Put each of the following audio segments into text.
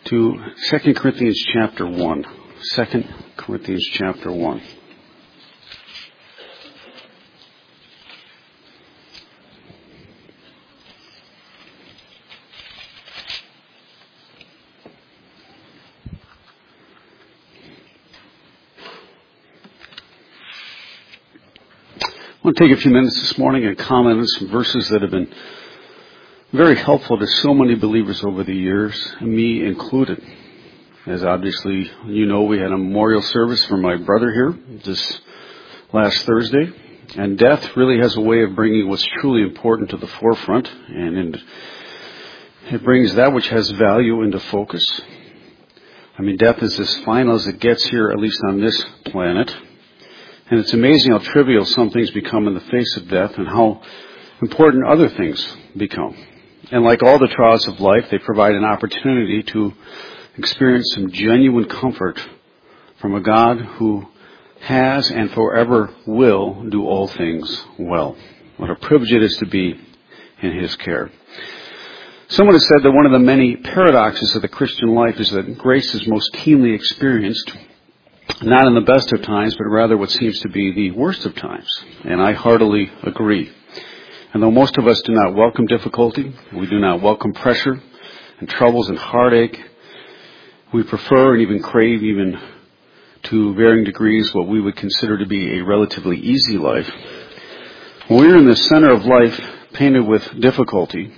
to 2 Corinthians chapter 1. 2 Corinthians chapter 1. I want to take a few minutes this morning and comment on some verses that have been very helpful to so many believers over the years, me included. As obviously you know, we had a memorial service for my brother here this last Thursday, and death really has a way of bringing what's truly important to the forefront, and it brings that which has value into focus. I mean, death is as final as it gets here, at least on this planet. And it's amazing how trivial some things become in the face of death and how important other things become. And like all the trials of life, they provide an opportunity to experience some genuine comfort from a God who has and forever will do all things well. What a privilege it is to be in His care. Someone has said that one of the many paradoxes of the Christian life is that grace is most keenly experienced not in the best of times, but rather what seems to be the worst of times. And I heartily agree. And though most of us do not welcome difficulty, we do not welcome pressure and troubles and heartache, we prefer and even crave, even to varying degrees, what we would consider to be a relatively easy life. When we're in the center of life painted with difficulty,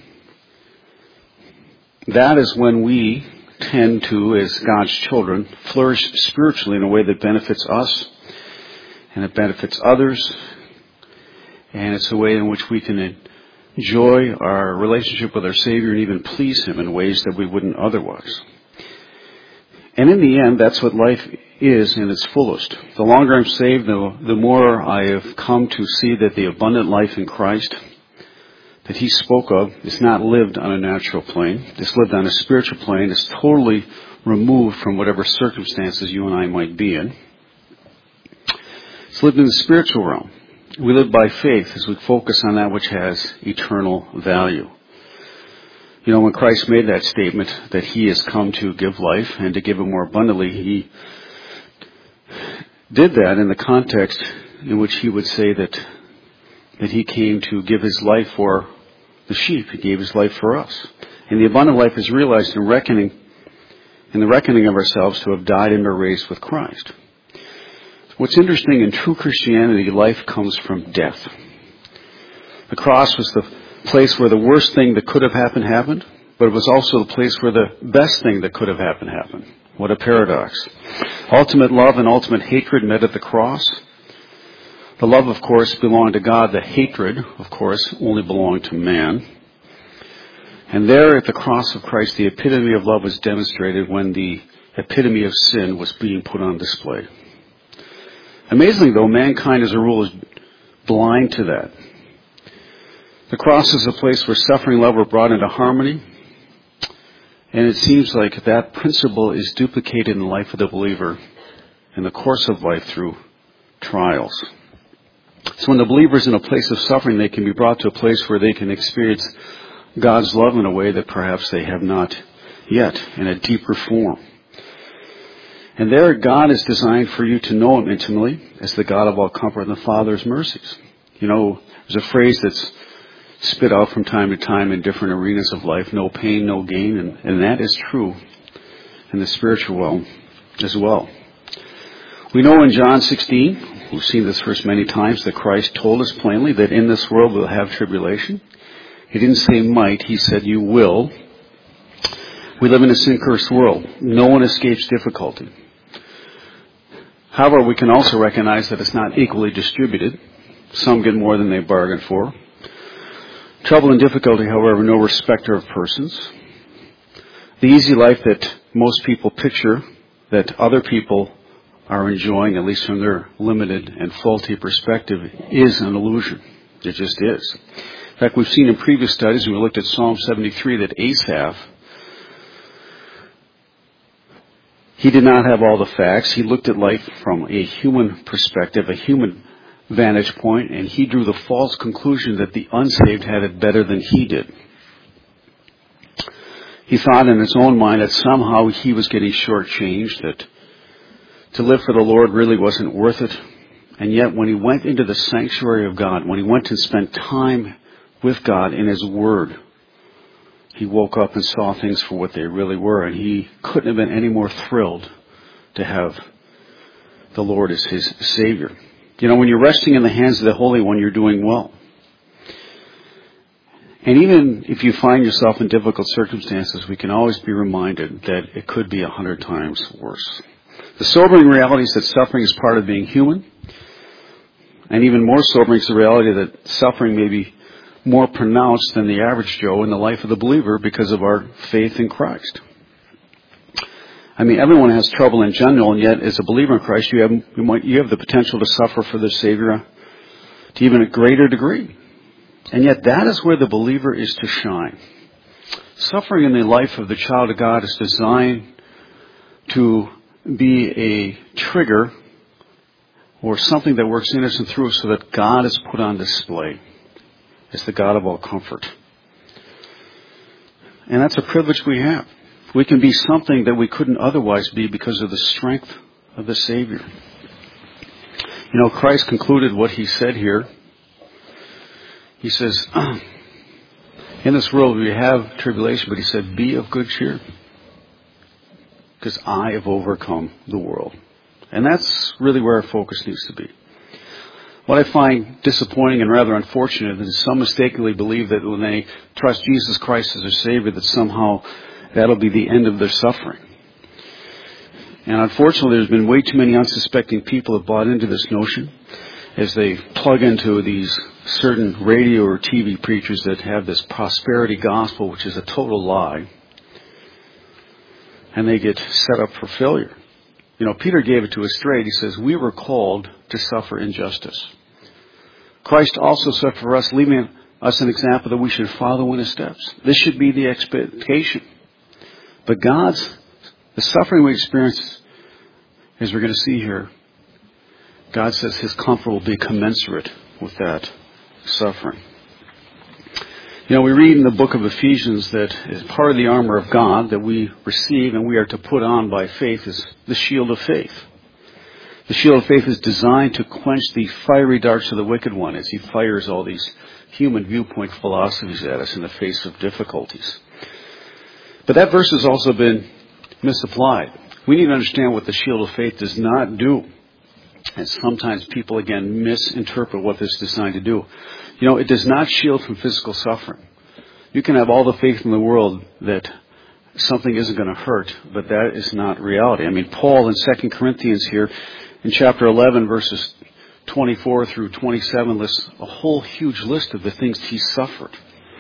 that is when we tend to, as God's children, flourish spiritually in a way that benefits us and it benefits others, and it's a way in which we can enjoy our relationship with our Savior and even please Him in ways that we wouldn't otherwise. And in the end, that's what life is in its fullest. The longer I'm saved, the more I have come to see that the abundant life in Christ that He spoke of is not lived on a natural plane. It's lived on a spiritual plane. It's totally removed from whatever circumstances you and I might be in. It's lived in the spiritual realm. We live by faith as we focus on that which has eternal value. You know, when Christ made that statement that He has come to give life and to give it more abundantly, He did that in the context in which He would say that He came to give His life for the sheep. He gave His life for us. And the abundant life is realized in the reckoning of ourselves to have died and are raised with Christ. What's interesting, in true Christianity, life comes from death. The cross was the place where the worst thing that could have happened, but it was also the place where the best thing that could have happened. What a paradox. Ultimate love and ultimate hatred met at the cross. The love, of course, belonged to God. The hatred, of course, only belonged to man. And there at the cross of Christ, the epitome of love was demonstrated when the epitome of sin was being put on display. Amazingly, though, mankind as a rule is blind to that. The cross is a place where suffering and love were brought into harmony. And it seems like that principle is duplicated in the life of the believer in the course of life through trials. So when the believer is in a place of suffering, they can be brought to a place where they can experience God's love in a way that perhaps they have not yet, in a deeper form. And there, God is designed for you to know Him intimately as the God of all comfort and the Father's mercies. You know, there's a phrase that's spit out from time to time in different arenas of life: no pain, no gain, and that is true in the spiritual realm as well. We know in John 16, we've seen this verse many times, that Christ told us plainly that in this world we'll have tribulation. He didn't say might, He said you will. We live in a sin-cursed world. No one escapes difficulty. However, we can also recognize that it's not equally distributed. Some get more than they bargained for. Trouble and difficulty, however, no respecter of persons. The easy life that most people picture, that other people are enjoying, at least from their limited and faulty perspective, is an illusion. It just is. In fact, we've seen in previous studies, when we looked at Psalm 73, that Asaph, he did not have all the facts. He looked at life from a human perspective, a human vantage point, and he drew the false conclusion that the unsaved had it better than he did. He thought in his own mind that somehow he was getting shortchanged, that to live for the Lord really wasn't worth it. And yet when he went into the sanctuary of God, when he went and spent time with God in His Word, he woke up and saw things for what they really were, and he couldn't have been any more thrilled to have the Lord as his Savior. You know, when you're resting in the hands of the Holy One, you're doing well. And even if you find yourself in difficult circumstances, we can always be reminded that it could be 100 times worse. The sobering reality is that suffering is part of being human. And even more sobering is the reality that suffering may be more pronounced than the average Joe in the life of the believer because of our faith in Christ. I mean, everyone has trouble in general, and yet as a believer in Christ, you have the potential to suffer for the Savior to even a greater degree. And yet that is where the believer is to shine. Suffering in the life of the child of God is designed to be a trigger or something that works in us and through us so that God is put on display as the God of all comfort. And that's a privilege we have. We can be something that we couldn't otherwise be because of the strength of the Savior. You know, Christ concluded what He said here. He says, in this world we have tribulation, but He said, be of good cheer, because I have overcome the world. And that's really where our focus needs to be. What I find disappointing and rather unfortunate is some mistakenly believe that when they trust Jesus Christ as their Savior, that somehow that'll be the end of their suffering. And unfortunately, there's been way too many unsuspecting people that bought into this notion as they plug into these certain radio or TV preachers that have this prosperity gospel, which is a total lie. And they get set up for failure. You know, Peter gave it to us straight. He says, we were called to suffer injustice. Christ also suffered for us, leaving us an example that we should follow in His steps. This should be the expectation. But the suffering we experience, as we're going to see here, God says His comfort will be commensurate with that suffering. You know, we read in the book of Ephesians that as part of the armor of God that we receive and we are to put on by faith is the shield of faith. The shield of faith is designed to quench the fiery darts of the wicked one as he fires all these human viewpoint philosophies at us in the face of difficulties. But that verse has also been misapplied. We need to understand what the shield of faith does not do. And sometimes people, again, misinterpret what this is designed to do. You know, it does not shield from physical suffering. You can have all the faith in the world that something isn't going to hurt, but that is not reality. I mean, Paul in 2 Corinthians here, in chapter 11, verses 24 through 27, lists a whole huge list of the things he suffered.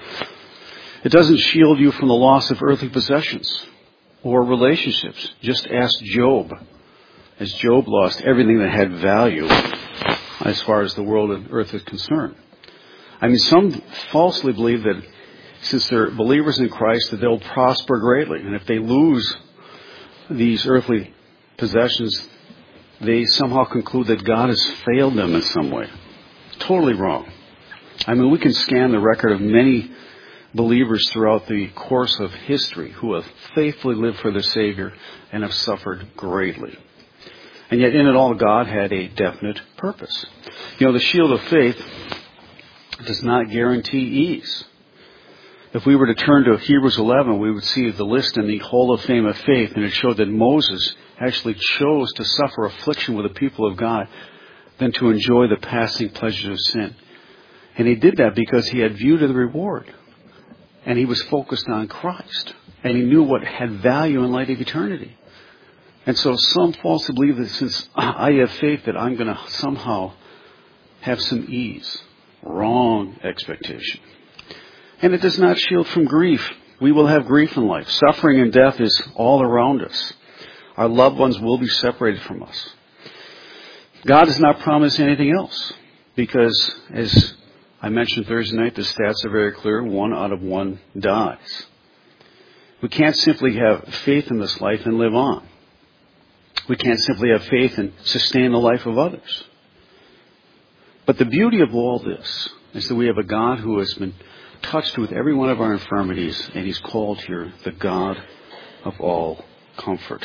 It doesn't shield you from the loss of earthly possessions or relationships. Just ask Job. As Job lost everything that had value as far as the world and earth is concerned. I mean, some falsely believe that since they're believers in Christ, that they'll prosper greatly. And if they lose these earthly possessions, they somehow conclude that God has failed them in some way. Totally wrong. I mean, we can scan the record of many believers throughout the course of history who have faithfully lived for their Savior and have suffered greatly. And yet in it all, God had a definite purpose. You know, the shield of faith does not guarantee ease. If we were to turn to Hebrews 11, we would see the list in the Hall of Fame of Faith, and it showed that Moses actually chose to suffer affliction with the people of God than to enjoy the passing pleasures of sin. And he did that because he had view to the reward. And he was focused on Christ. And he knew what had value in light of eternity. And so some falsely believe that since I have faith that I'm going to somehow have some ease. Wrong expectation. And it does not shield from grief. We will have grief in life. Suffering and death is all around us. Our loved ones will be separated from us. God does not promise anything else. Because, as I mentioned Thursday night, the stats are very clear. 1 out of 1 dies. We can't simply have faith in this life and live on. We can't simply have faith and sustain the life of others. But the beauty of all this is that we have a God who has been touched with every one of our infirmities, and He's called here the God of all comfort.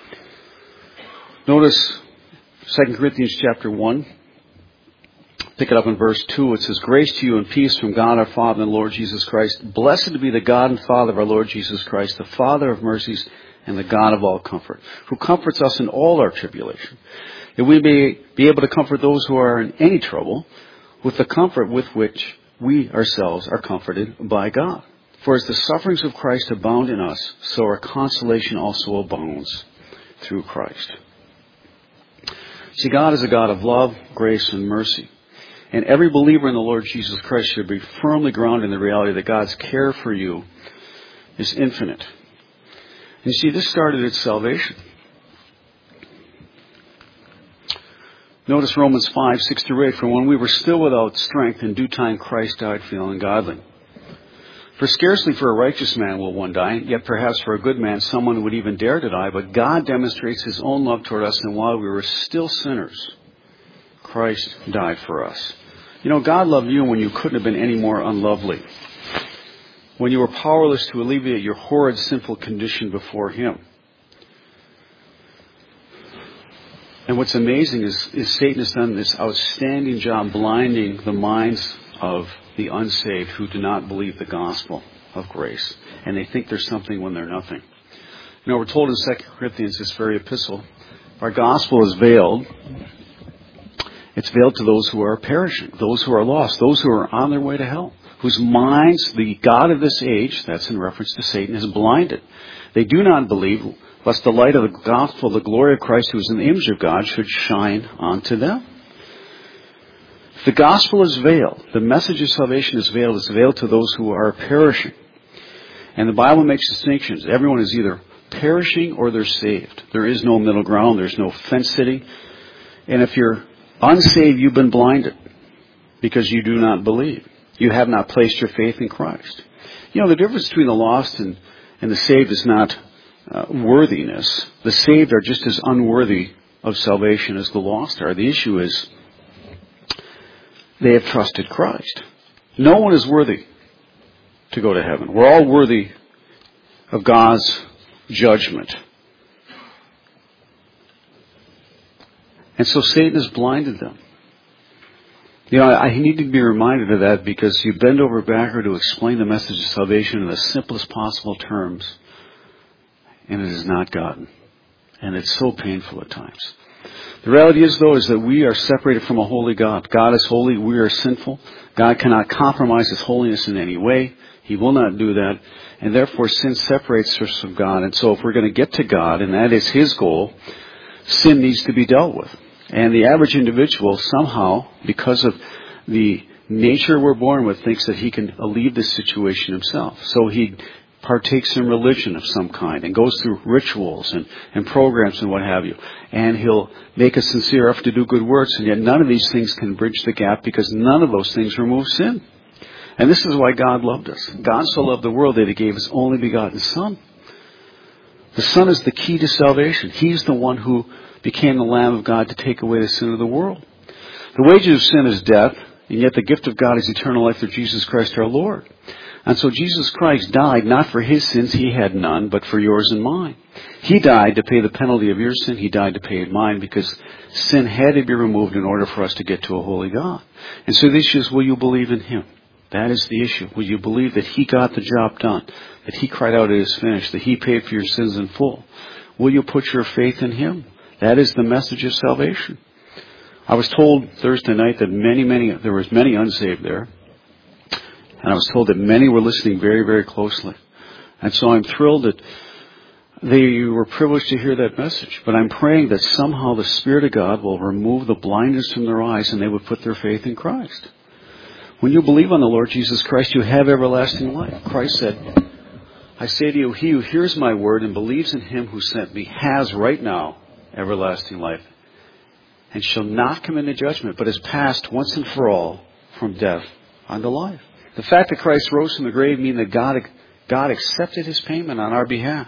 Notice 2 Corinthians chapter 1. Pick it up in verse 2. It says, "Grace to you and peace from God our Father and Lord Jesus Christ. Blessed be the God and Father of our Lord Jesus Christ, the Father of mercies and the God of all comfort, who comforts us in all our tribulation, that we may be able to comfort those who are in any trouble with the comfort with which we ourselves are comforted by God. For as the sufferings of Christ abound in us, so our consolation also abounds through Christ." See, God is a God of love, grace, and mercy. And every believer in the Lord Jesus Christ should be firmly grounded in the reality that God's care for you is infinite. And you see, this started at salvation. Notice Romans 5, 6-8. "For when we were still without strength, in due time Christ died for the ungodly. For scarcely for a righteous man will one die, yet perhaps for a good man someone would even dare to die. But God demonstrates His own love toward us, and while we were still sinners, Christ died for us." You know, God loved you when you couldn't have been any more unlovely. When you were powerless to alleviate your horrid, sinful condition before Him. And what's amazing is Satan has done this outstanding job blinding the minds of the unsaved who do not believe the gospel of grace. And they think there's something when they're nothing. You know, we're told in 2 Corinthians, this very epistle, our gospel is veiled. It's veiled to those who are perishing, those who are lost, those who are on their way to hell, whose minds the God of this age, that's in reference to Satan, is blinded. They do not believe, lest the light of the gospel, the glory of Christ, who is in the image of God, should shine onto them. The gospel is veiled. The message of salvation is veiled. It's veiled to those who are perishing. And the Bible makes distinctions. Everyone is either perishing or they're saved. There is no middle ground. There's no fence sitting. And if you're unsaved, you've been blinded because you do not believe. You have not placed your faith in Christ. You know, the difference between the lost and the saved is not worthiness. The saved are just as unworthy of salvation as the lost are. The issue is they have trusted Christ. No one is worthy to go to heaven. We're all worthy of God's judgment. And so Satan has blinded them. You know, I need to be reminded of that because you bend over backward to explain the message of salvation in the simplest possible terms, and it is not gotten. And it's so painful at times. The reality is, though, is that we are separated from a holy God. God is holy. We are sinful. God cannot compromise His holiness in any way. He will not do that. And therefore, sin separates us from God. And so if we're going to get to God, and that is His goal, sin needs to be dealt with. And the average individual somehow, because of the nature we're born with, thinks that he can alleviate this situation himself. So he partakes in religion of some kind and goes through rituals and programs and what have you. And he'll make a sincere effort to do good works, and yet none of these things can bridge the gap because none of those things remove sin. And this is why God loved us. God so loved the world that He gave His only begotten Son. The Son is the key to salvation. He's the one who became the Lamb of God to take away the sin of the world. The wages of sin is death, and yet the gift of God is eternal life through Jesus Christ our Lord. And so Jesus Christ died not for His sins, He had none, but for yours and mine. He died to pay the penalty of your sin. He died to pay mine because sin had to be removed in order for us to get to a holy God. And so the issue is, will you believe in Him? That is the issue. Will you believe that He got the job done? That He cried out, "It is finished," that He paid for your sins in full? Will you put your faith in Him? That is the message of salvation. I was told Thursday night that there was many unsaved there. And I was told that many were listening very, very closely. And so I'm thrilled that they were privileged to hear that message. But I'm praying that somehow the Spirit of God will remove the blindness from their eyes and they would put their faith in Christ. When you believe on the Lord Jesus Christ, you have everlasting life. Christ said, "I say to you, he who hears my word and believes in Him who sent me has right now everlasting life, and shall not come into judgment, but is passed once and for all from death unto life." The fact that Christ rose from the grave means that God accepted His payment on our behalf.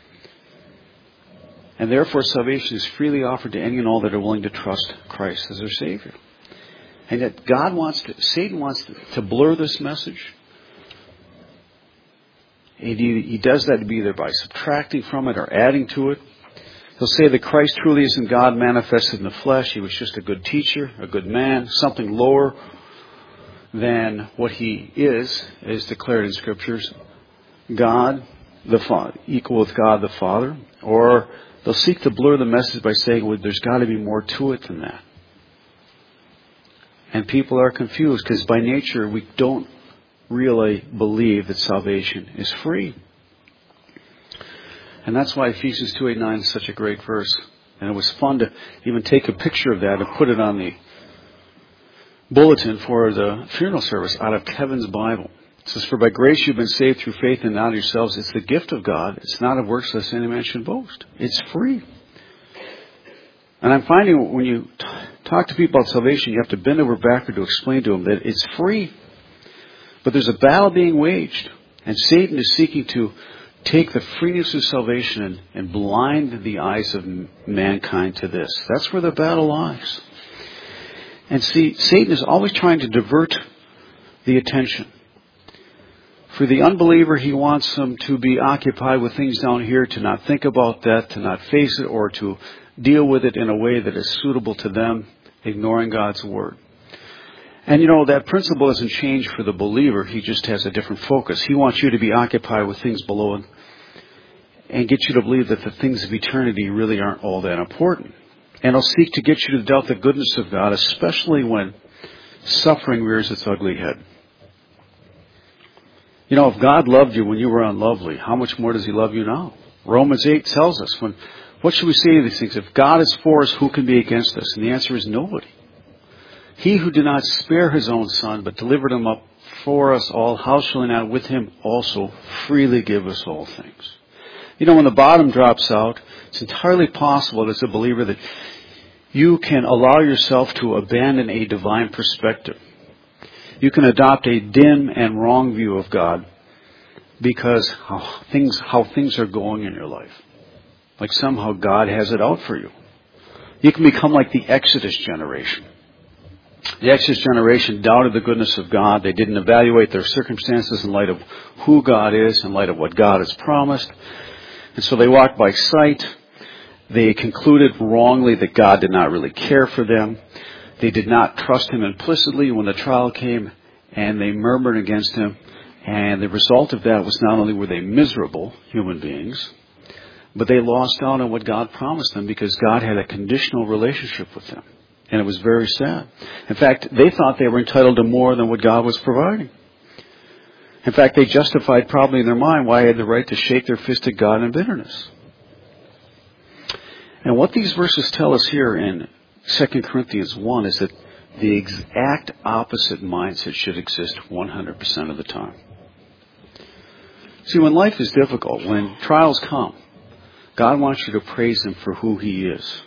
And therefore salvation is freely offered to any and all that are willing to trust Christ as their Savior. And yet Satan wants to blur this message And he does that either by subtracting from it or adding to it. He'll say that Christ truly isn't God manifested in the flesh. He was just a good teacher, a good man, something lower than what he is declared in Scriptures. God, the Father, equal with God the Father. Or they'll seek to blur the message by saying, well, there's got to be more to it than that. And people are confused because by nature we don't really believe that salvation is free. And that's why Ephesians 2:8-9 is such a great verse. And it was fun to even take a picture of that and put it on the bulletin for the funeral service out of Kevin's Bible. It says, for by grace you've been saved through faith and not of yourselves. It's the gift of God. It's not of works lest any man should boast. It's free. And I'm finding when you talk to people about salvation, you have to bend over backward to explain to them that it's free. But there's a battle being waged. And Satan is seeking to take the freeness of salvation and blind the eyes of mankind to this. That's where the battle lies. And see, Satan is always trying to divert the attention. For the unbeliever, he wants them to be occupied with things down here, to not think about that, to not face it, or to deal with it in a way that is suitable to them, ignoring God's Word. And that principle doesn't change for the believer. He just has a different focus. He wants you to be occupied with things below him and get you to believe that the things of eternity really aren't all that important. And he'll seek to get you to doubt the goodness of God, especially when suffering rears its ugly head. If God loved you when you were unlovely, how much more does He love you now? Romans 8 tells us, what should we say to these things? If God is for us, who can be against us? And the answer is nobody. He who did not spare His own Son, but delivered Him up for us all, how shall He not with Him also freely give us all things? When the bottom drops out, it's entirely possible as a believer that you can allow yourself to abandon a divine perspective. You can adopt a dim and wrong view of God because how things are going in your life. Like somehow God has it out for you. You can become like the Exodus generation. The Exodus generation doubted the goodness of God. They didn't evaluate their circumstances in light of who God is, in light of what God has promised. And so they walked by sight. They concluded wrongly that God did not really care for them. They did not trust Him implicitly when the trial came, and they murmured against Him. And the result of that was not only were they miserable human beings, but they lost out on what God promised them because God had a conditional relationship with them. And it was very sad. In fact, they thought they were entitled to more than what God was providing. In fact, they justified probably in their mind why they had the right to shake their fist at God in bitterness. And what these verses tell us here in 2 Corinthians 1 is that the exact opposite mindset should exist 100% of the time. See, when life is difficult, when trials come, God wants you to praise Him for who He is.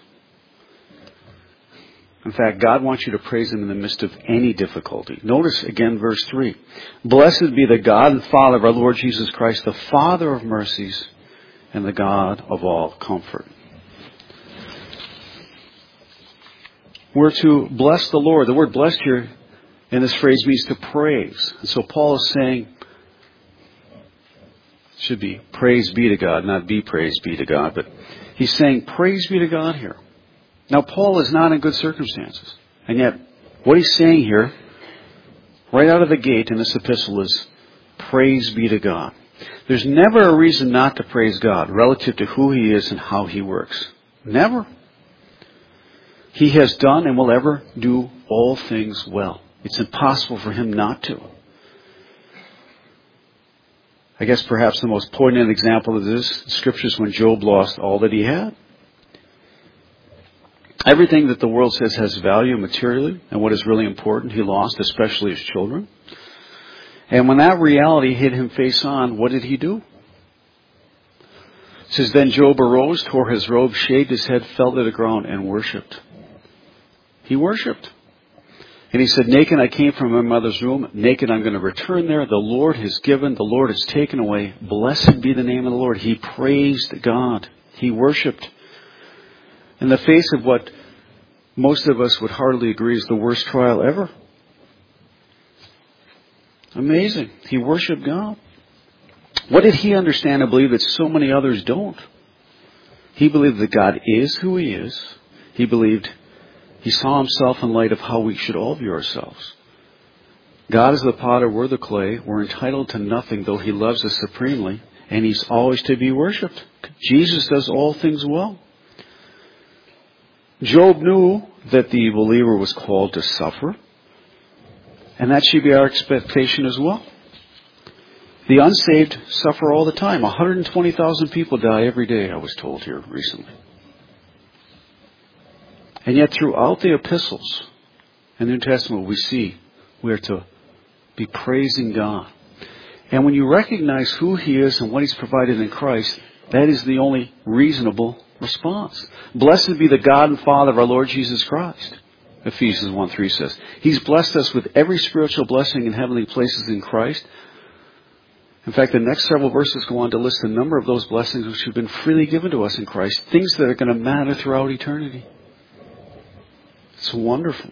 In fact, God wants you to praise Him in the midst of any difficulty. Notice again verse 3. Blessed be the God and Father of our Lord Jesus Christ, the Father of mercies and the God of all comfort. We're to bless the Lord. The word blessed here in this phrase means to praise. And so Paul is saying, it should be praise be to God, not be praised be to God. But he's saying praise be to God here. Now, Paul is not in good circumstances. And yet, what he's saying here, right out of the gate in this epistle, is praise be to God. There's never a reason not to praise God relative to who He is and how He works. Never. He has done and will ever do all things well. It's impossible for Him not to. I guess perhaps the most poignant example of this in Scripture is when Job lost all that he had. Everything that the world says has value materially and what is really important, he lost, especially his children. And when that reality hit him face on, what did he do? It says, then Job arose, tore his robe, shaved his head, fell to the ground, and worshipped. He worshipped. And he said, naked I came from my mother's womb, naked I'm going to return there. The Lord has given, the Lord has taken away. Blessed be the name of the Lord. He praised God. He worshipped. In the face of what most of us would hardly agree is the worst trial ever. Amazing. He worshipped God. What did he understand and believe that so many others don't? He believed that God is who he is. He believed he saw himself in light of how we should all view ourselves. God is the potter, we're the clay. We're entitled to nothing, though he loves us supremely. And he's always to be worshipped. Jesus does all things well. Job knew that the believer was called to suffer. And that should be our expectation as well. The unsaved suffer all the time. 120,000 people die every day, I was told here recently. And yet throughout the epistles and the New Testament we see we are to be praising God. And when you recognize who he is and what he's provided in Christ, that is the only reasonable response. Blessed be the God and Father of our Lord Jesus Christ. Ephesians 1:3 says. He's blessed us with every spiritual blessing in heavenly places in Christ. In fact, the next several verses go on to list a number of those blessings which have been freely given to us in Christ. Things that are going to matter throughout eternity. It's wonderful.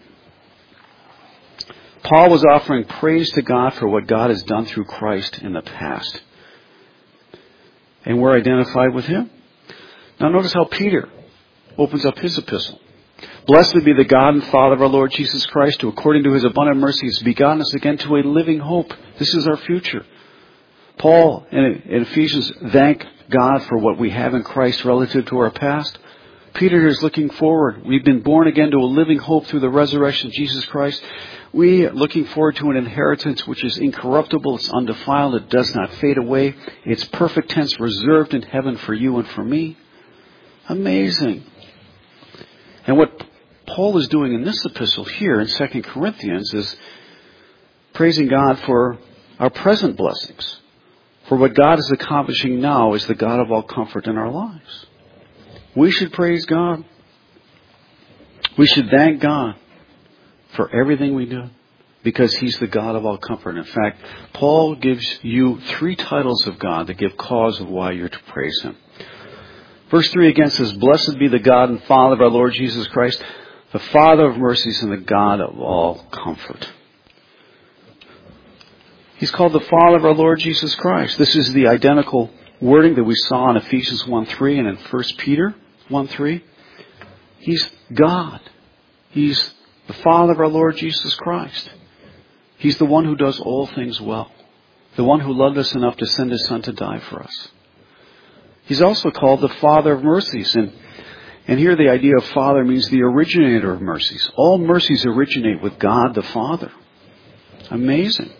Paul was offering praise to God for what God has done through Christ in the past. And we're identified with him. Now notice how Peter opens up his epistle. Blessed be the God and Father of our Lord Jesus Christ, who according to his abundant mercy has begotten us again to a living hope. This is our future. Paul in Ephesians thank God for what we have in Christ relative to our past. Peter is looking forward. We've been born again to a living hope through the resurrection of Jesus Christ. We are looking forward to an inheritance which is incorruptible, it's undefiled, it does not fade away. It's perfect tense, reserved in heaven for you and for me. Amazing. And what Paul is doing in this epistle here in 2 Corinthians is praising God for our present blessings. For what God is accomplishing now is the God of all comfort in our lives. We should praise God. We should thank God for everything we do because he's the God of all comfort. In fact, Paul gives you 3 titles of God that give cause of why you're to praise him. Verse 3 again says, Blessed be the God and Father of our Lord Jesus Christ, the Father of mercies and the God of all comfort. He's called the Father of our Lord Jesus Christ. This is the identical wording that we saw in Ephesians 1:3 and in 1 Peter 1:3. He's God. He's the Father of our Lord Jesus Christ. He's the one who does all things well. The one who loved us enough to send his Son to die for us. He's also called the Father of mercies. And here the idea of Father means the originator of mercies. All mercies originate with God the Father. Amazing.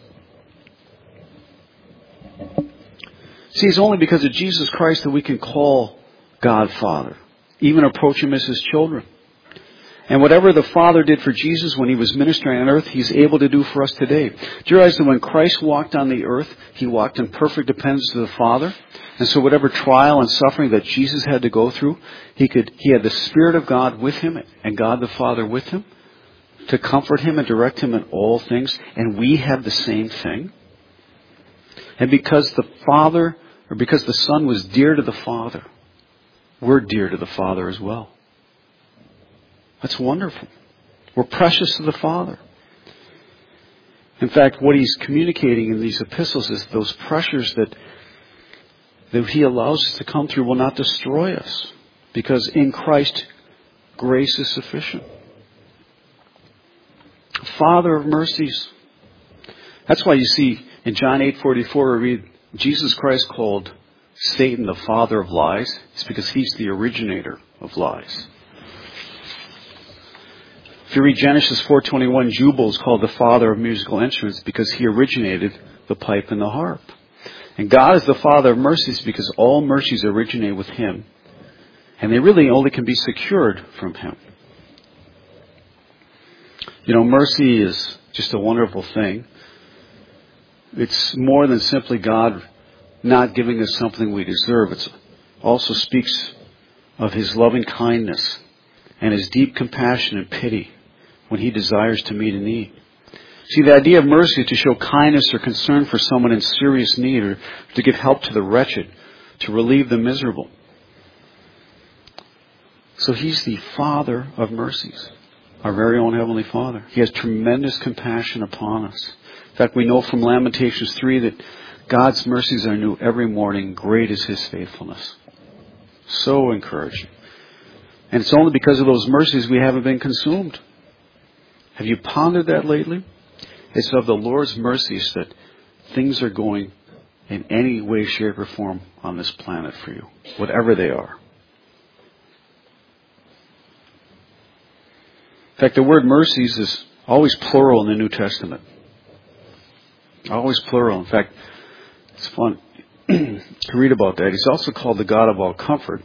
See, it's only because of Jesus Christ that we can call God Father, even approach him as his children. And whatever the Father did for Jesus when he was ministering on earth, he's able to do for us today. Do you realize that when Christ walked on the earth, he walked in perfect dependence to the Father? And so whatever trial and suffering that Jesus had to go through, he had the Spirit of God with him and God the Father with him to comfort him and direct him in all things. And we have the same thing. And because because the Son was dear to the Father, we're dear to the Father as well. That's wonderful. We're precious to the Father. In fact, what he's communicating in these epistles is those pressures that he allows us to come through will not destroy us. Because in Christ, grace is sufficient. Father of mercies. That's why you see in John 8:44 we read Jesus Christ called Satan the father of lies. It's because he's the originator of lies. If you read Genesis 4:21, Jubal is called the father of musical instruments because he originated the pipe and the harp. And God is the Father of mercies because all mercies originate with him. And they really only can be secured from him. You know, mercy is just a wonderful thing. It's more than simply God not giving us something we deserve. It also speaks of his loving kindness and his deep compassion and pity when he desires to meet a need. See, the idea of mercy is to show kindness or concern for someone in serious need or to give help to the wretched, to relieve the miserable. So he's the Father of mercies, our very own Heavenly Father. He has tremendous compassion upon us. In fact, we know from Lamentations 3 that God's mercies are new every morning. Great is His faithfulness. So encouraging. And it's only because of those mercies we haven't been consumed. Have you pondered that lately? It's of the Lord's mercies that things are going in any way, shape, or form on this planet for you, whatever they are. In fact, the word mercies is always plural in the New Testament. Always plural. In fact, it's fun to read about that. He's also called the God of all comfort.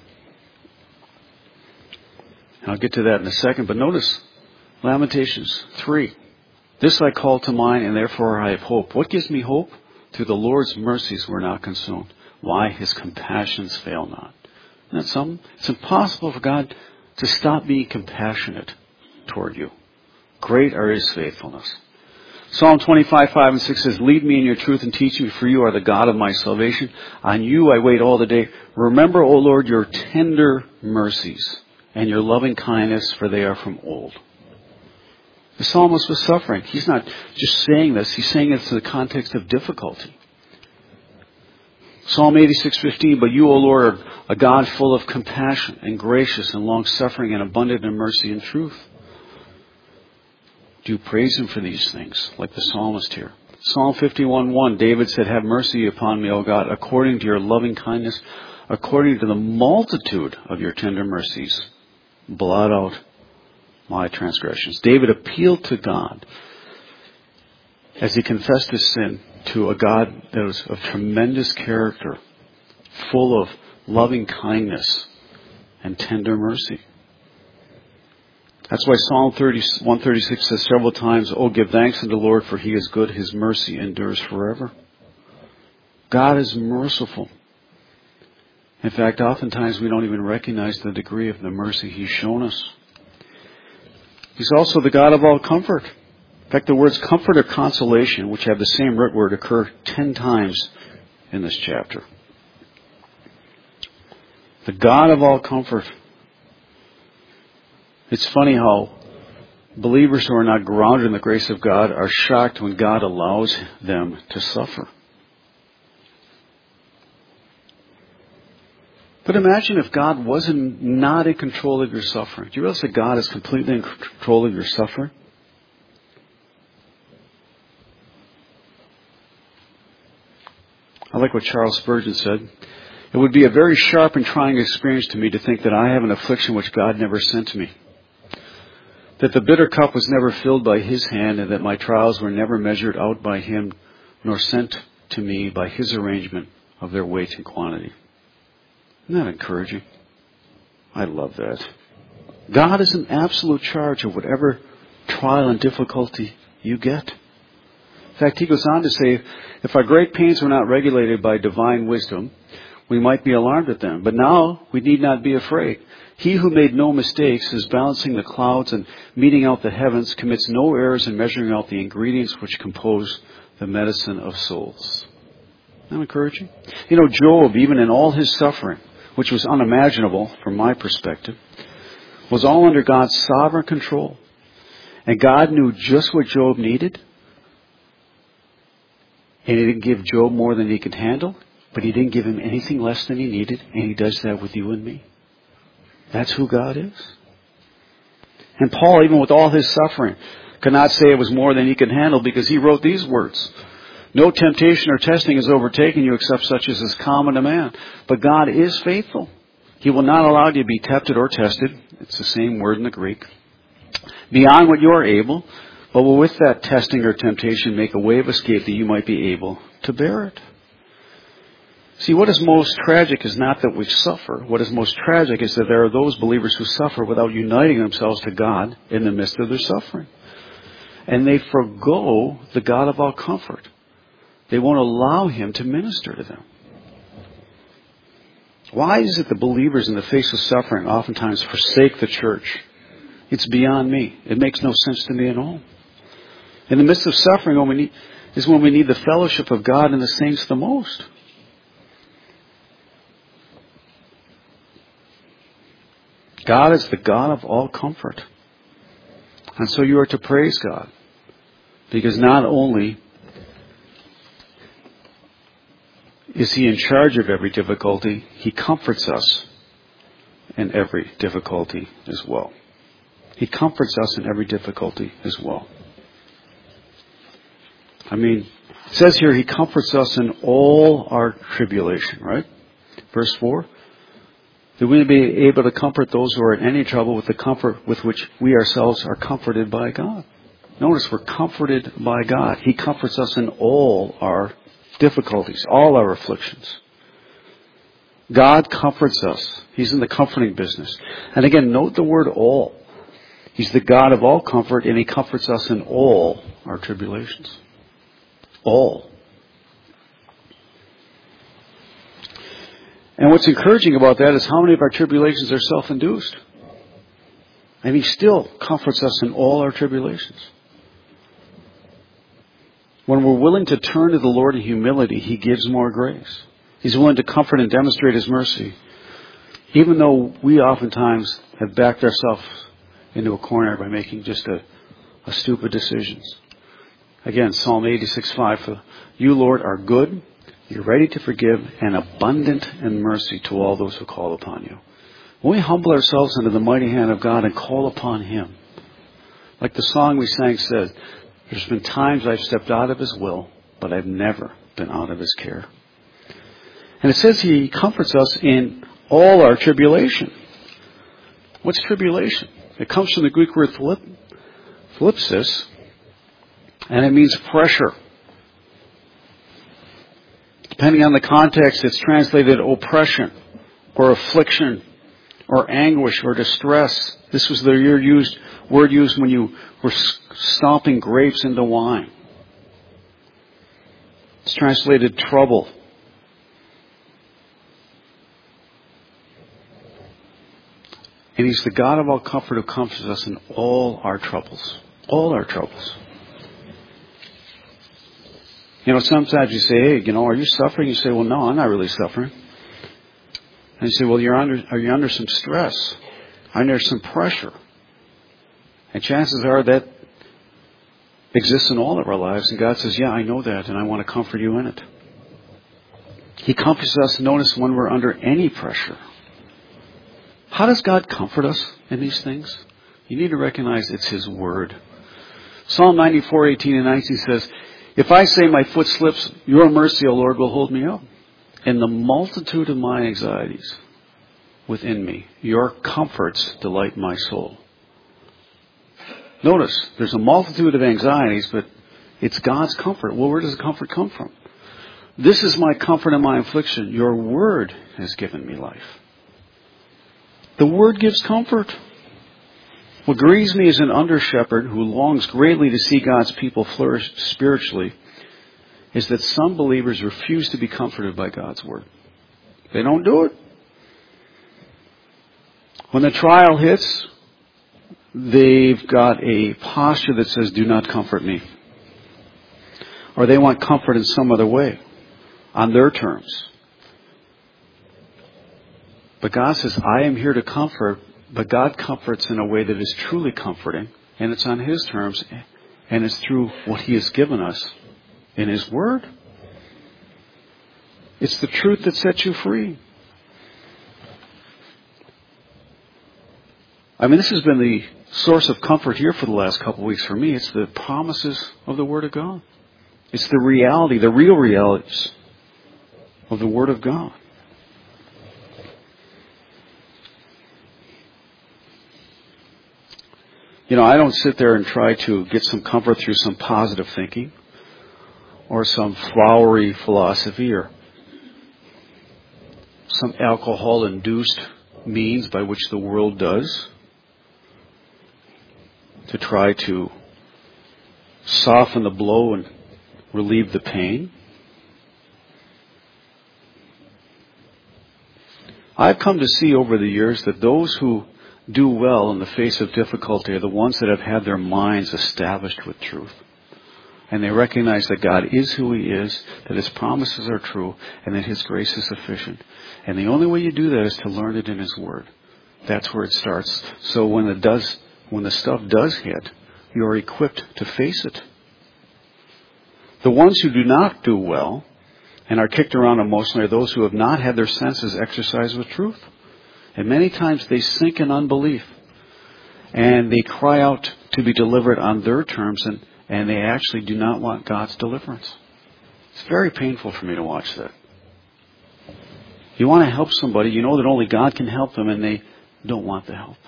And I'll get to that in a second. But notice Lamentations 3. This I call to mind, and therefore I have hope. What gives me hope? Through the Lord's mercies we're not consumed. Why? His compassions fail not. Isn't that something? It's impossible for God to stop being compassionate toward you. Great are His faithfulness. Psalm 25, 5 and 6 says, Lead me in your truth and teach me, for you are the God of my salvation. On you I wait all the day. Remember, O Lord, your tender mercies and your loving kindness, for they are from old. The psalmist was suffering. He's not just saying this. He's saying it in the context of difficulty. Psalm 86:15, But you, O Lord, are a God full of compassion and gracious and long-suffering and abundant in mercy and truth. Do you praise Him for these things, like the psalmist here? Psalm 51:1, David said, Have mercy upon me, O God, according to your loving kindness, according to the multitude of your tender mercies. Blot out my transgressions. David appealed to God as he confessed his sin to a God that was of tremendous character, full of loving kindness and tender mercy. That's why Psalm 136 says several times, Oh, give thanks unto the Lord, for He is good. His mercy endures forever. God is merciful. In fact, oftentimes we don't even recognize the degree of the mercy He's shown us. He's also the God of all comfort. In fact, the words comfort or consolation, which have the same root word, occur 10 times in this chapter. The God of all comfort. It's funny how believers who are not grounded in the grace of God are shocked when God allows them to suffer. But imagine if God wasn't not in control of your suffering. Do you realize that God is completely in control of your suffering? I like what Charles Spurgeon said. It would be a very sharp and trying experience to me to think that I have an affliction which God never sent to me. That the bitter cup was never filled by His hand, and that my trials were never measured out by Him, nor sent to me by His arrangement of their weight and quantity. Isn't that encouraging? I love that. God is in absolute charge of whatever trial and difficulty you get. In fact, He goes on to say, if our great pains were not regulated by divine wisdom, we might be alarmed at them. But now we need not be afraid. He who made no mistakes is balancing the clouds and meting out the heavens, commits no errors in measuring out the ingredients which compose the medicine of souls. Isn't that encouraging? You know, Job, even in all his suffering, which was unimaginable from my perspective, was all under God's sovereign control. And God knew just what Job needed. And He didn't give Job more than he could handle, but He didn't give him anything less than he needed, and He does that with you and me. That's who God is. And Paul, even with all his suffering, could not say it was more than he could handle, because he wrote these words. No temptation or testing has overtaken you except such as is common to man. But God is faithful. He will not allow you to be tempted or tested. It's the same word in the Greek. Beyond what you are able, but will with that testing or temptation make a way of escape that you might be able to bear it. See, what is most tragic is not that we suffer. What is most tragic is that there are those believers who suffer without uniting themselves to God in the midst of their suffering. And they forgo the God of all comfort. They won't allow Him to minister to them. Why is it that believers in the face of suffering oftentimes forsake the church? It's beyond me. It makes no sense to me at all. In the midst of suffering, when we need the fellowship of God and the saints the most. God is the God of all comfort. And so you are to praise God. Because not only is He in charge of every difficulty, He comforts us in every difficulty as well. He comforts us in every difficulty as well. I mean, it says here He comforts us in all our tribulation, right? Verse 4. That we may be able to comfort those who are in any trouble with the comfort with which we ourselves are comforted by God. Notice we're comforted by God. He comforts us in all our difficulties, all our afflictions. God comforts us. He's in the comforting business. And again, note the word all. He's the God of all comfort, and He comforts us in all our tribulations. All. And what's encouraging about that is how many of our tribulations are self-induced. And He still comforts us in all our tribulations. When we're willing to turn to the Lord in humility, He gives more grace. He's willing to comfort and demonstrate His mercy, even though we oftentimes have backed ourselves into a corner by making just a stupid decisions. Again, Psalm 86:5, You, Lord, are good. You're ready to forgive and abundant in mercy to all those who call upon You. When we humble ourselves under the mighty hand of God and call upon Him, like the song we sang says, there's been times I've stepped out of His will, but I've never been out of His care. And it says He comforts us in all our tribulation. What's tribulation? It comes from the Greek word thlipsis, and it means pressure. Depending on the context, it's translated oppression, or affliction, or anguish, or distress. This was the word used when you were stomping grapes into wine. It's translated trouble. And He's the God of all comfort who comforts us in all our troubles. All our troubles. You know, sometimes you say, hey, are you suffering? You say, well, no, I'm not really suffering. And you say, well, are you under some stress? Under some pressure? And chances are that exists in all of our lives. And God says, yeah, I know that, and I want to comfort you in it. He comforts us, notice, when we're under any pressure. How does God comfort us in these things? You need to recognize it's His Word. Psalm 94:18 and 19 says, If I say my foot slips, Your mercy, O Lord, will hold me up. In the multitude of my anxieties within me, Your comforts delight my soul. Notice, there's a multitude of anxieties, but it's God's comfort. Well, where does the comfort come from? This is my comfort in my affliction. Your word has given me life. The word gives comfort. What grieves me as an under-shepherd who longs greatly to see God's people flourish spiritually is that some believers refuse to be comforted by God's word. They don't do it. When the trial hits, they've got a posture that says, do not comfort me. Or they want comfort in some other way, on their terms. But God says, I am here to comfort, but God comforts in a way that is truly comforting, and it's on His terms, and it's through what He has given us in His Word. It's the truth that sets you free. I mean, this has been the source of comfort here for the last couple of weeks for me. It's the promises of the Word of God. It's the reality, the real realities of the Word of God. I don't sit there and try to get some comfort through some positive thinking or some flowery philosophy or some alcohol-induced means by which the world does to try to soften the blow and relieve the pain. I've come to see over the years that those who do well in the face of difficulty are the ones that have had their minds established with truth. And they recognize that God is who He is, that His promises are true, and that His grace is sufficient. And the only way you do that is to learn it in His Word. That's where it starts. So when the stuff does hit, you are equipped to face it. The ones who do not do well and are kicked around emotionally are those who have not had their senses exercised with truth. And many times they sink in unbelief. And they cry out to be delivered on their terms, and they actually do not want God's deliverance. It's very painful for me to watch that. You want to help somebody, you know that only God can help them, and they don't want the help.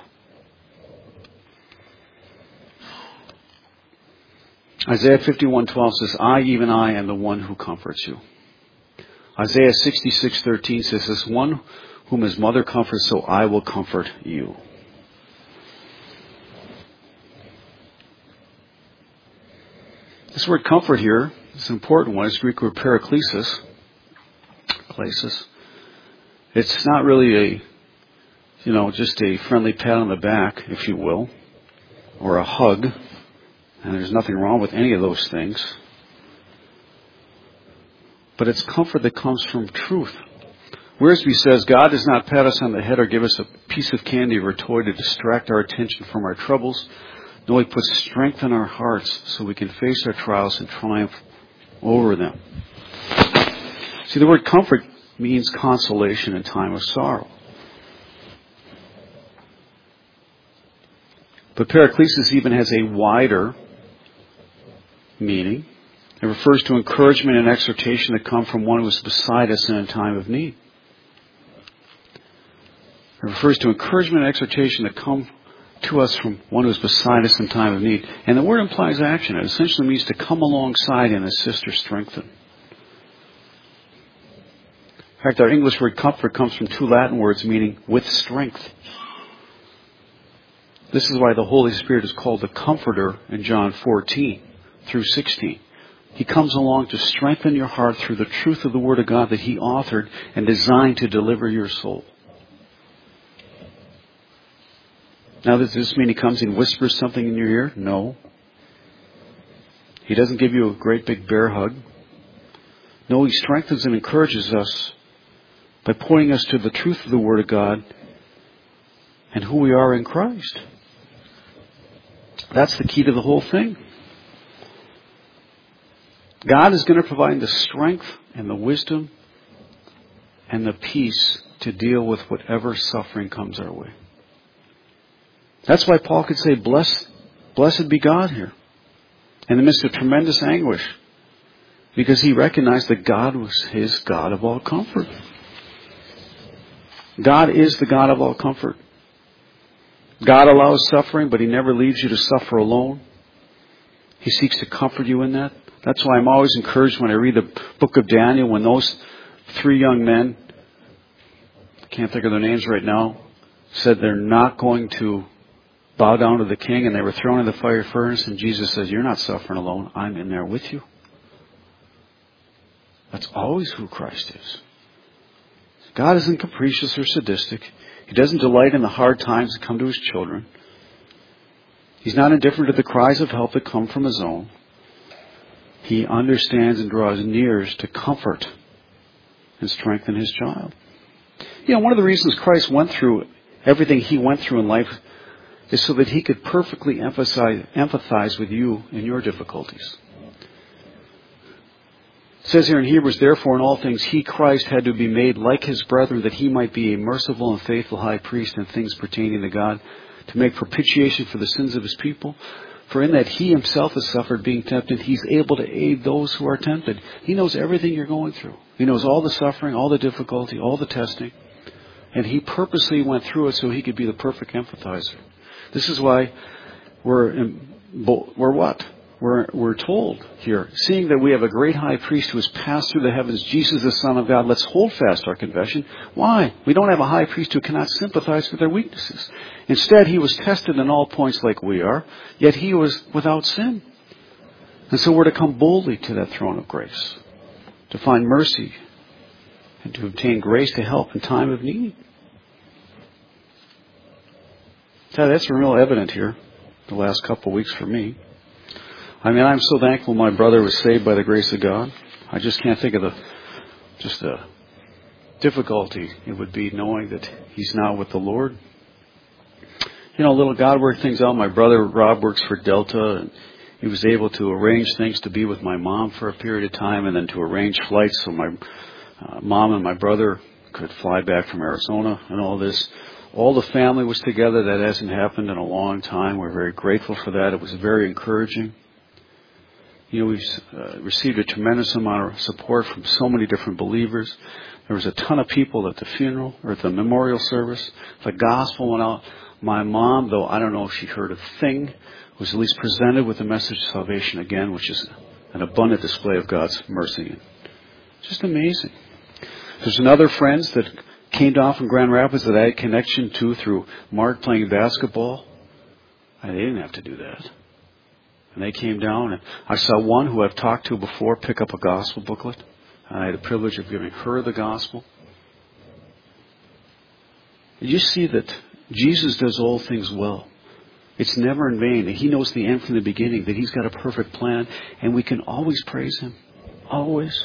Isaiah 51:12 says, I, even I, am the one who comforts you. Isaiah 66:13 says, as one whom his mother comforts, so I will comfort you. This word comfort here is an important one. It's Greek word paraklesis. It's not really just a friendly pat on the back, if you will, or a hug. And there's nothing wrong with any of those things. But it's comfort that comes from truth. Wiersbe says, God does not pat us on the head or give us a piece of candy or a toy to distract our attention from our troubles. No, He puts strength in our hearts so we can face our trials and triumph over them. See, the word comfort means consolation in time of sorrow. But paraklesis even has a wider meaning. It refers to encouragement and exhortation that come from one who is beside us in a time of need. It refers to encouragement and exhortation that come to us from one who is beside us in time of need. And the word implies action. It essentially means to come alongside and assist or strengthen. In fact, our English word comfort comes from two Latin words meaning with strength. This is why the Holy Spirit is called the Comforter in John 14-16. He comes along to strengthen your heart through the truth of the Word of God that He authored and designed to deliver your soul. Now, does this mean He comes and whispers something in your ear? No. He doesn't give you a great big bear hug. No, He strengthens and encourages us by pointing us to the truth of the Word of God and who we are in Christ. That's the key to the whole thing. God is going to provide the strength and the wisdom and the peace to deal with whatever suffering comes our way. That's why Paul could say, blessed be God here, in the midst of tremendous anguish, because he recognized that God was his God of all comfort. God is the God of all comfort. God allows suffering, but He never leaves you to suffer alone. He seeks to comfort you in that. That's why I'm always encouraged when I read the book of Daniel, when those three young men, I can't think of their names right now, said they're not going to bow down to the king, and they were thrown in the fire furnace, and Jesus says, you're not suffering alone. I'm in there with you. That's always who Christ is. God isn't capricious or sadistic. He doesn't delight in the hard times that come to His children. He's not indifferent to the cries of help that come from His own. He understands and draws near to comfort and strengthen His child. One of the reasons Christ went through everything He went through in life is so that He could perfectly empathize with you in your difficulties. It says here in Hebrews, therefore in all things He, Christ, had to be made like His brethren, that He might be a merciful and faithful high priest in things pertaining to God, to make propitiation for the sins of His people. For in that He Himself has suffered being tempted, He's able to aid those who are tempted. He knows everything you're going through. He knows all the suffering, all the difficulty, all the testing. And He purposely went through it so He could be the perfect empathizer. This is why we're what? We're told here, seeing that we have a great high priest who has passed through the heavens, Jesus the Son of God, let's hold fast our confession. Why? We don't have a high priest who cannot sympathize with our weaknesses. Instead, He was tested in all points like we are, yet He was without sin. And so we're to come boldly to that throne of grace, to find mercy, and to obtain grace to help in time of need. That's been real evident here the last couple of weeks for me. I'm so thankful my brother was saved by the grace of God. I just can't think of the difficulty it would be knowing that he's now with the Lord. Little God worked things out. My brother Rob works for Delta, and He was able to arrange things to be with my mom for a period of time and then to arrange flights so my mom and my brother could fly back from Arizona and all this. All the family was together. That hasn't happened in a long time. We're very grateful for that. It was very encouraging. We've received a tremendous amount of support from so many different believers. There was a ton of people at the funeral or at the memorial service. The gospel went out. My mom, though I don't know if she heard a thing, was at least presented with the message of salvation again, which is an abundant display of God's mercy. Just amazing. There's another friends that came down from Grand Rapids that I had connection to through Mark playing basketball. They didn't have to do that. And they came down, and I saw one who I've talked to before pick up a gospel booklet. And I had the privilege of giving her the gospel. You see that Jesus does all things well. It's never in vain. He knows the end from the beginning, that He's got a perfect plan, and we can always praise Him. Always.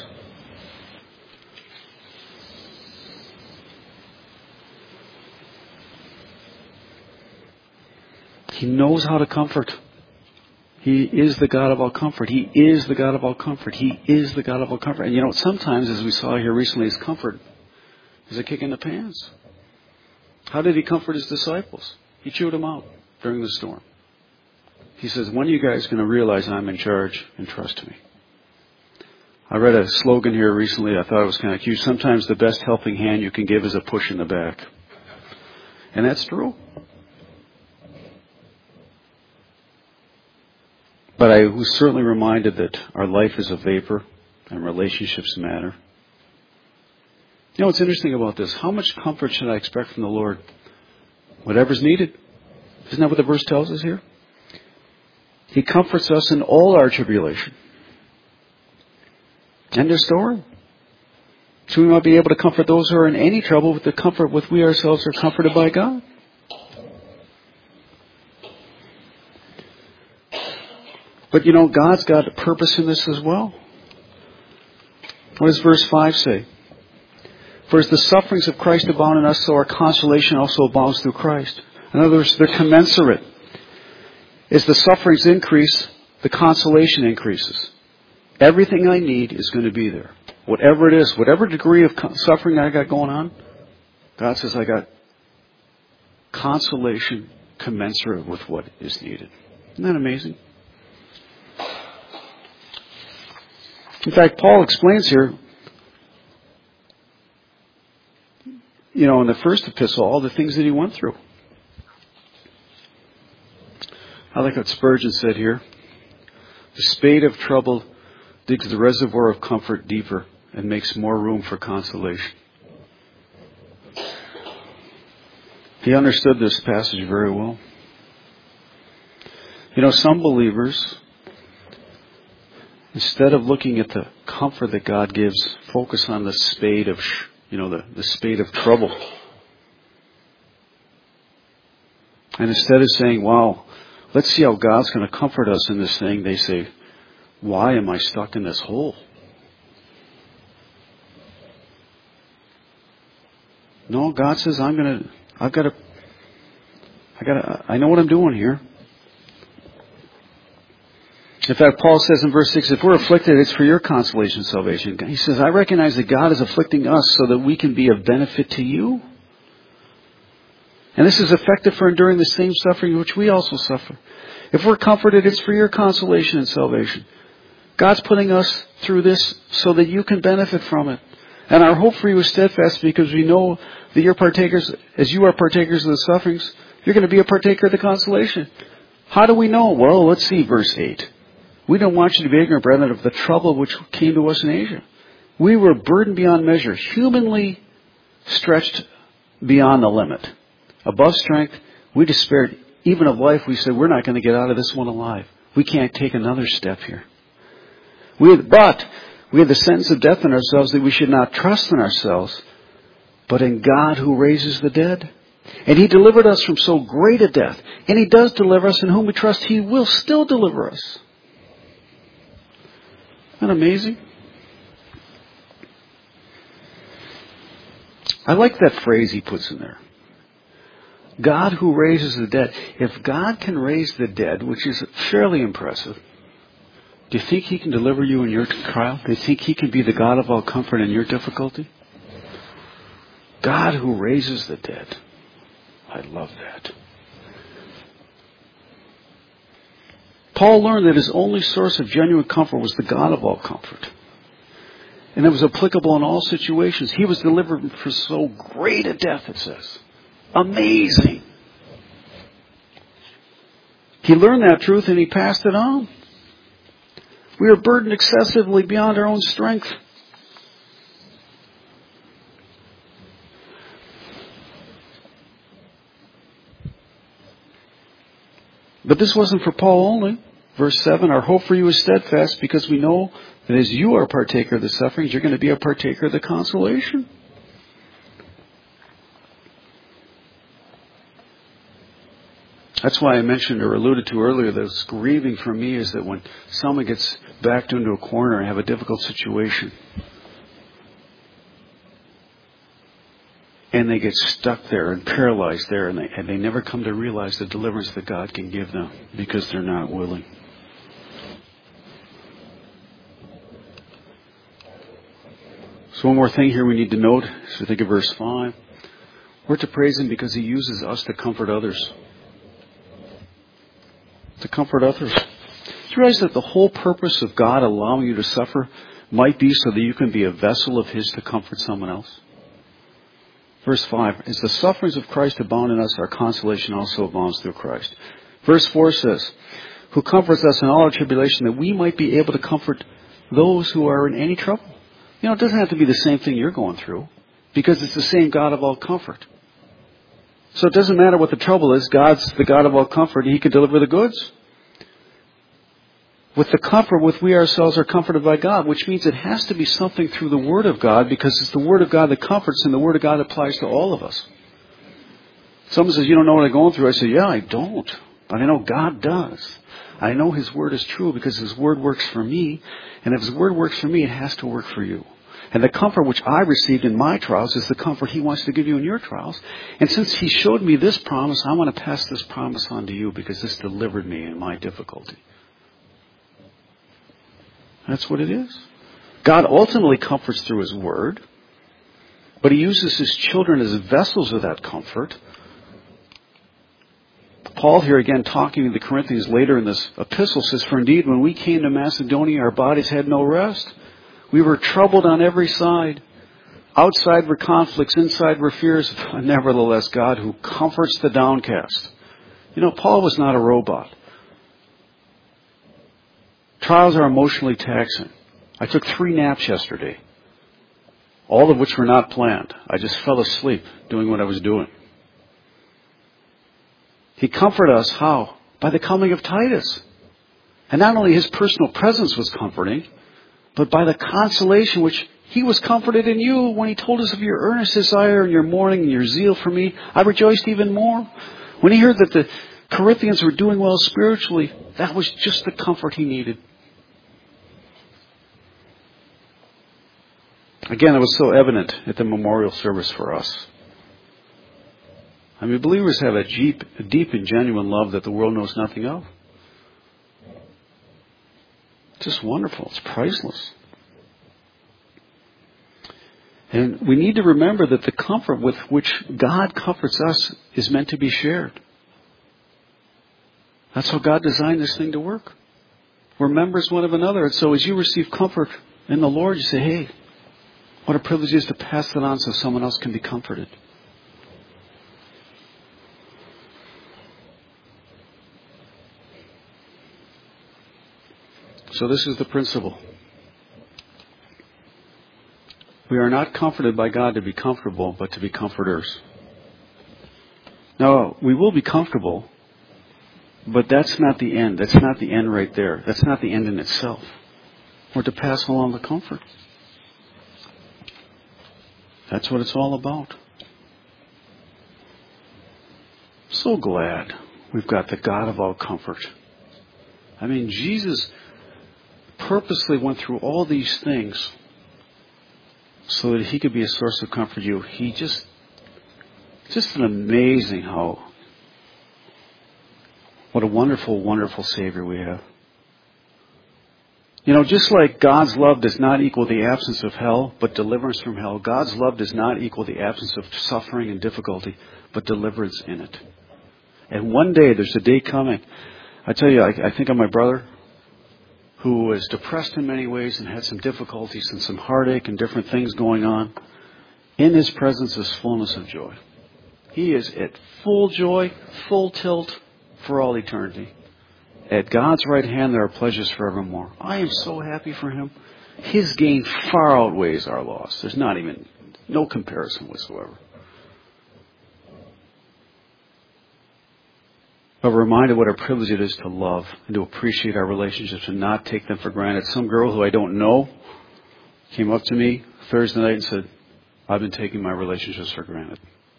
He knows how to comfort. He is the God of all comfort. He is the God of all comfort. He is the God of all comfort. And sometimes, as we saw here recently, His comfort is a kick in the pants. How did He comfort His disciples? He chewed them out during the storm. He says, when are you guys going to realize I'm in charge and trust me? I read a slogan here recently. I thought it was kind of cute. Sometimes the best helping hand you can give is a push in the back. And that's true. But I was certainly reminded that our life is a vapor and relationships matter. What's interesting about this? How much comfort should I expect from the Lord? Whatever's needed. Isn't that what the verse tells us here? He comforts us in all our tribulation. End of story. So we might be able to comfort those who are in any trouble with the comfort with we ourselves are comforted by God. But God's got a purpose in this as well. What does verse 5 say? For as the sufferings of Christ abound in us, so our consolation also abounds through Christ. In other words, they're commensurate. As the sufferings increase, the consolation increases. Everything I need is going to be there. Whatever it is, whatever degree of suffering I got going on, God says I got consolation commensurate with what is needed. Isn't that amazing? In fact, Paul explains here, in the first epistle, all the things that he went through. I like what Spurgeon said here. The spade of trouble digs the reservoir of comfort deeper and makes more room for consolation. He understood this passage very well. Some believers, instead of looking at the comfort that God gives, focus on the spade of, the spade of trouble. And instead of saying, wow, let's see how God's going to comfort us in this thing, they say, why am I stuck in this hole? No, God says, I know what I'm doing here. In fact, Paul says in verse 6, if we're afflicted, it's for your consolation and salvation. He says, I recognize that God is afflicting us so that we can be of benefit to you. And this is effective for enduring the same suffering which we also suffer. If we're comforted, it's for your consolation and salvation. God's putting us through this so that you can benefit from it. And our hope for you is steadfast because we know that you're partakers, as you are partakers of the sufferings, you're going to be a partaker of the consolation. How do we know? Well, let's see verse 8. We don't want you to be ignorant, brethren, of the trouble which came to us in Asia. We were burdened beyond measure, humanly stretched beyond the limit. Above strength, we despaired even of life. We said, we're not going to get out of this one alive. We can't take another step here. But we had the sentence of death in ourselves that we should not trust in ourselves, but in God who raises the dead. And He delivered us from so great a death. And He does deliver us, in whom we trust He will still deliver us. Isn't that amazing? I like that phrase he puts in there. God who raises the dead. If God can raise the dead, which is fairly impressive, Do you think He can deliver you in your trial? Do you think He can be the God of all comfort in your difficulty? God who raises the dead. I love that. Paul learned that his only source of genuine comfort was the God of all comfort. And it was applicable in all situations. He was delivered from so great a death, it says. Amazing. He learned that truth and he passed it on. We are burdened excessively beyond our own strength. But this wasn't for Paul only. Verse 7, our hope for you is steadfast because we know that as you are a partaker of the sufferings, you're going to be a partaker of the consolation. That's why I mentioned or alluded to earlier that this grieving for me is that when someone gets backed into a corner and have a difficult situation, and they get stuck there and paralyzed there, and they never come to realize the deliverance that God can give them because they're not willing. So one more thing here we need to note, as we think of verse 5. We're to praise Him because He uses us to comfort others. To comfort others. Do you realize that the whole purpose of God allowing you to suffer might be so that you can be a vessel of His to comfort someone else? Verse 5, as the sufferings of Christ abound in us, our consolation also abounds through Christ. Verse 4 says, who comforts us in all our tribulation, that we might be able to comfort those who are in any trouble. You know, it doesn't have to be the same thing you're going through, because it's the same God of all comfort. So it doesn't matter what the trouble is, God's the God of all comfort, and He can deliver the goods. With the comfort with we ourselves are comforted by God, which means it has to be something through the Word of God, because it's the Word of God that comforts, and the Word of God applies to all of us. Someone says, you don't know what I'm going through. I say, yeah, I don't. But I know God does. I know His Word is true because His Word works for me. And if His Word works for me, it has to work for you. And the comfort which I received in my trials is the comfort He wants to give you in your trials. And since He showed me this promise, I want to pass this promise on to you because this delivered me in my difficulty. That's what it is. God ultimately comforts through His Word, but He uses His children as vessels of that comfort. Paul here again talking to the Corinthians later in this epistle says, for indeed when we came to Macedonia, our bodies had no rest. We were troubled on every side. Outside were conflicts, inside were fears. Nevertheless, God who comforts the downcast. You know, Paul was not a robot. Trials are emotionally taxing. I took 3 naps yesterday, all of which were not planned. I just fell asleep doing what I was doing. He comforted us how? By the coming of Titus. And not only his personal presence was comforting, but by the consolation which he was comforted in you when he told us of your earnest desire and your mourning and your zeal for me. I rejoiced even more. When he heard that the Corinthians were doing well spiritually, that was just the comfort he needed. Again, it was so evident at the memorial service for us. I mean, believers have a deep and genuine love that the world knows nothing of. Just wonderful. It's priceless. And we need to remember that the comfort with which God comforts us is meant to be shared. That's how God designed this thing to work. We're members one of another. And so as you receive comfort in the Lord, you say, hey, what a privilege it is to pass that on so someone else can be comforted. So this is the principle. We are not comforted by God to be comfortable, but to be comforters. Now, we will be comfortable, but that's not the end. That's not the end right there. That's not the end in itself. We're to pass along the comfort. That's what it's all about. So glad we've got the God of all comfort. I mean, Jesus purposely went through all these things so that he could be a source of comfort for you. He just an amazing what a wonderful, wonderful Savior we have. Just like God's love does not equal the absence of hell, but deliverance from hell, God's love does not equal the absence of suffering and difficulty, but deliverance in it. And one day, there's a day coming. I tell you, I think of my brother who was depressed in many ways and had some difficulties and some heartache and different things going on. In his presence is fullness of joy. He is at full joy, full tilt for all eternity. At God's right hand, there are pleasures forevermore. I am so happy for him. His gain far outweighs our loss. There's no comparison whatsoever. But we're reminded what a privilege it is to love and to appreciate our relationships and not take them for granted. Some girl who I don't know came up to me Thursday night and said, I've been taking my relationships for granted.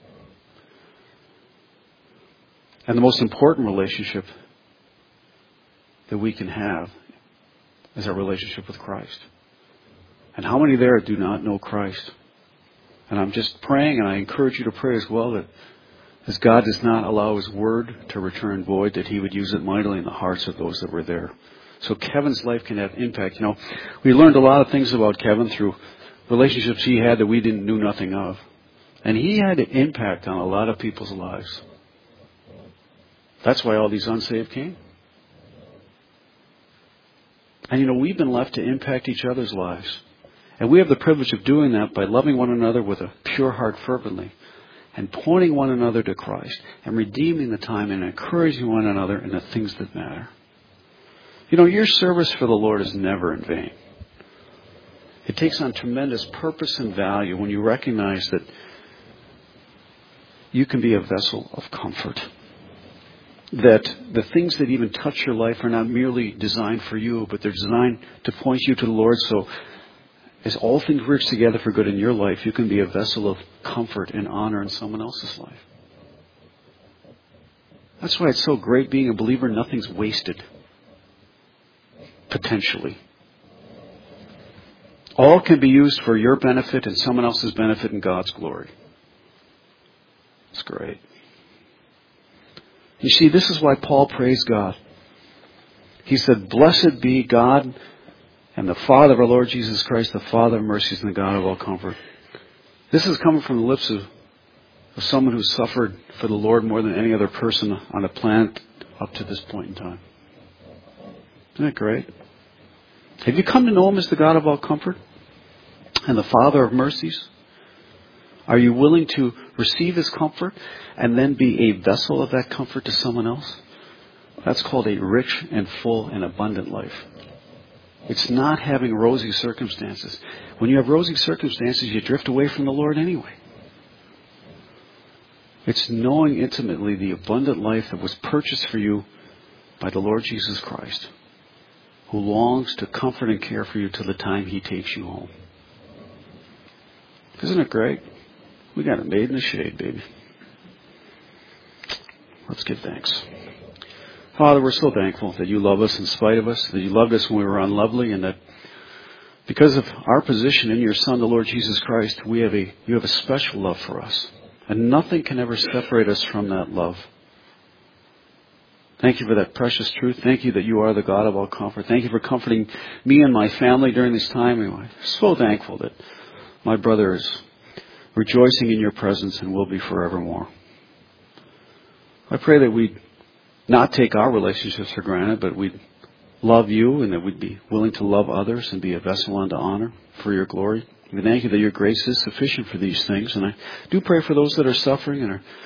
And the most important relationship that we can have is our relationship with Christ. And how many there do not know Christ? And I'm just praying, and I encourage you to pray as well, that as God does not allow His Word to return void, that He would use it mightily in the hearts of those that were there. So Kevin's life can have impact. We learned a lot of things about Kevin through relationships he had that we knew nothing of. And he had an impact on a lot of people's lives. That's why all these unsaved came. And we've been left to impact each other's lives. And we have the privilege of doing that by loving one another with a pure heart fervently, and pointing one another to Christ, and redeeming the time and encouraging one another in the things that matter. Your service for the Lord is never in vain. It takes on tremendous purpose and value when you recognize that you can be a vessel of comfort. That the things that even touch your life are not merely designed for you, but they're designed to point you to the Lord. So as all things work together for good in your life, you can be a vessel of comfort and honor in someone else's life. That's why it's so great being a believer. Nothing's wasted. Potentially. All can be used for your benefit and someone else's benefit in God's glory. It's great. You see, this is why Paul praised God. He said, "Blessed be God and the Father of our Lord Jesus Christ, the Father of mercies and the God of all comfort." This is coming from the lips of someone who suffered for the Lord more than any other person on the planet up to this point in time. Isn't that great? Have you come to know Him as the God of all comfort and the Father of mercies? Are you willing to receive His comfort and then be a vessel of that comfort to someone else? That's called a rich and full and abundant life. It's not having rosy circumstances. When you have rosy circumstances, you drift away from the Lord anyway. It's knowing intimately the abundant life that was purchased for you by the Lord Jesus Christ, who longs to comfort and care for you till the time He takes you home. Isn't it great? We got it made in the shade, baby. Let's give thanks. Father, we're so thankful that You love us in spite of us, that You loved us when we were unlovely, and that because of our position in Your Son, the Lord Jesus Christ, You have a special love for us. And nothing can ever separate us from that love. Thank You for that precious truth. Thank You that You are the God of all comfort. Thank You for comforting me and my family during this time. I'm so thankful that my brother is rejoicing in Your presence and will be forevermore. I pray that we'd not take our relationships for granted, but we'd love You and that we'd be willing to love others and be a vessel unto honor for Your glory. We thank You that Your grace is sufficient for these things. And I do pray for those that are suffering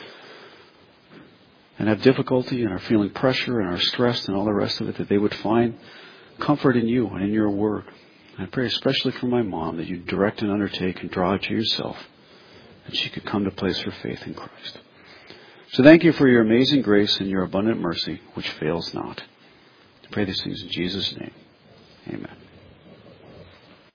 and have difficulty and are feeling pressure and are stressed and all the rest of it, that they would find comfort in You and in Your word. And I pray especially for my mom, that You direct and undertake and draw her to Yourself, that she could come to place her faith in Christ. So thank You for Your amazing grace and Your abundant mercy, which fails not. I pray these things in Jesus' name. Amen.